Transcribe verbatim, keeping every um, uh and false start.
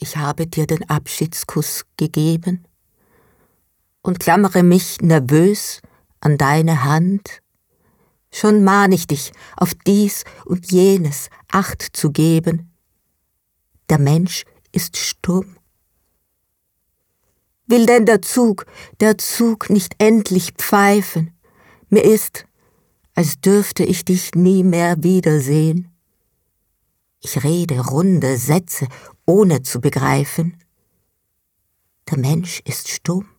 ich habe dir den Abschiedskuss gegeben und klammere mich nervös an deine Hand. Schon mahn ich dich, auf dies und jenes Acht zu geben. Der Mensch ist stumm. Will denn der Zug, der Zug nicht endlich pfeifen? Mir ist, als dürfte ich dich nie mehr wiedersehen. Ich rede runde Sätze, ohne zu begreifen. Der Mensch ist stumm.